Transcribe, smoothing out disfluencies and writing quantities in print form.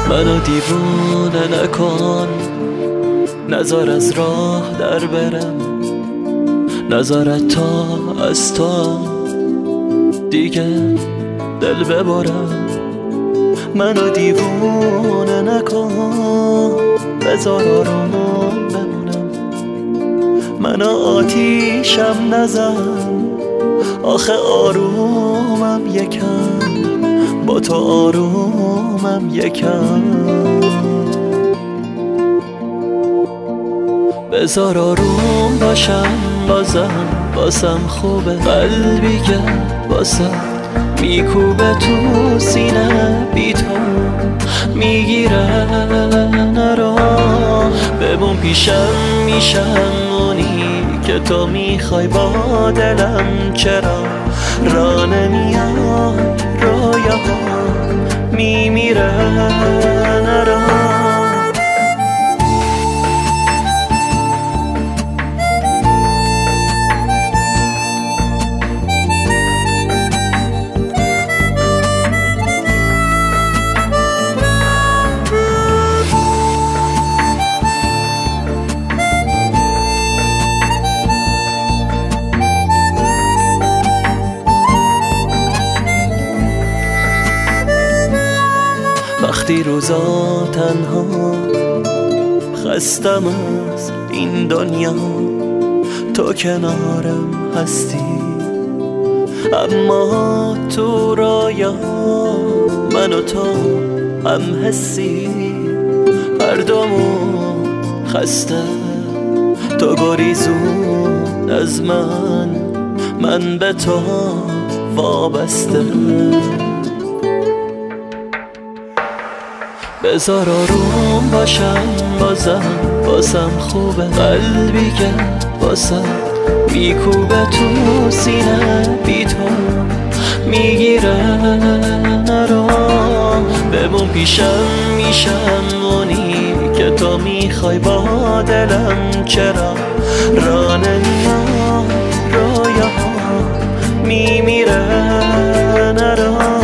منو دیوونه نکن، نذار از راه در برم، نذارت تا از تو دیگه دل ببرم. منو دیوونه نکن، بذار آروم بمونم. منو آتیشم نزن، آخه آرومم یکم، با تو آرومم یکم. بذار آروم باشم بازم خوبه. قلبی که واسه میکوبه تو سینه، بی تو میگیره نرا. بمون پیشم میشم اونی که تو میخوای با دلم. چرا را نمیای رویاها میمیره نرا. وقتی روزا تنها خستم از این دنیا، تو کنارم هستی. اما تو رایا من و تو هم حسی، هر دومون خسته. تو گریزون از من به تو وابسته. بذار آروم باشم بازم خوبه. قلبی که واسه میکوبه تو سینه، بی تو میگیره نرا. بمون پیشم میشم اونی که تو میخوای با دلم. چرا را نمیای رویاها میمیره نرا.